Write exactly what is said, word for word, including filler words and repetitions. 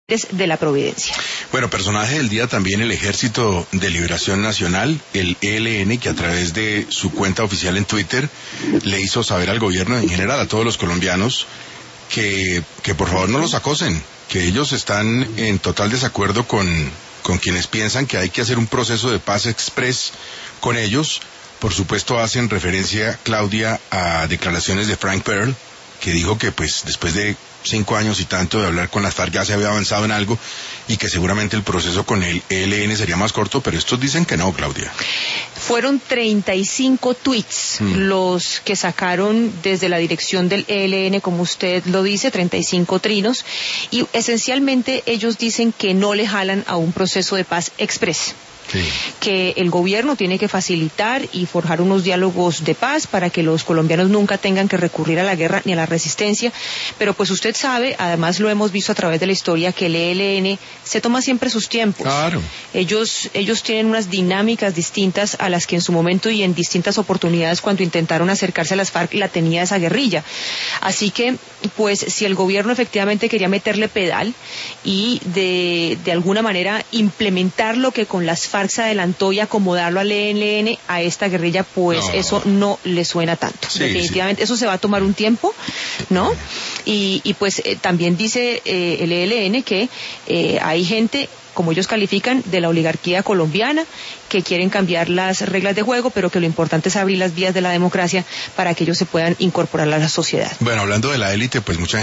de la Providencia. Bueno, personaje del día también el Ejército de Liberación Nacional, el E L N, que a través de su cuenta oficial en Twitter le hizo saber al gobierno en general, a todos los colombianos, que, que por favor no los acosen, que ellos están en total desacuerdo con, con quienes piensan que hay que hacer un proceso de paz express con ellos. Por supuesto hacen referencia, Claudia, a declaraciones de Frank Pearl, que dijo que pues después de cinco años y tanto de hablar con las FARC ya se había avanzado en algo y que seguramente el proceso con el E L N sería más corto, pero estos dicen que no, Claudia. Fueron treinta y cinco tweets mm. los que sacaron desde la dirección del E L N, como usted lo dice, treinta y cinco trinos, y esencialmente ellos dicen que no le jalan a un proceso de paz express. Sí. Que el gobierno tiene que facilitar y forjar unos diálogos de paz para que los colombianos nunca tengan que recurrir a la guerra ni a la resistencia, pero pues usted sabe, además lo hemos visto a través de la historia, que el E L N se toma siempre sus tiempos. Claro. Ellos, ellos tienen unas dinámicas distintas a las que en su momento y en distintas oportunidades cuando intentaron acercarse a las FARC la tenía esa guerrilla. Así que, pues, si el gobierno efectivamente quería meterle pedal y de, de alguna manera implementar lo que con las FARC se adelantó y acomodarlo al E L N, a esta guerrilla, pues no. eso no le suena tanto. Sí, definitivamente, sí. Eso se va a tomar un tiempo, ¿no? Y, y pues eh, también dice eh, el E L N que eh, hay gente, como ellos califican, de la oligarquía colombiana, que quieren cambiar las reglas de juego, pero que lo importante es abrir las vías de la democracia para que ellos se puedan incorporar a la sociedad. Bueno, hablando de la élite, pues mucha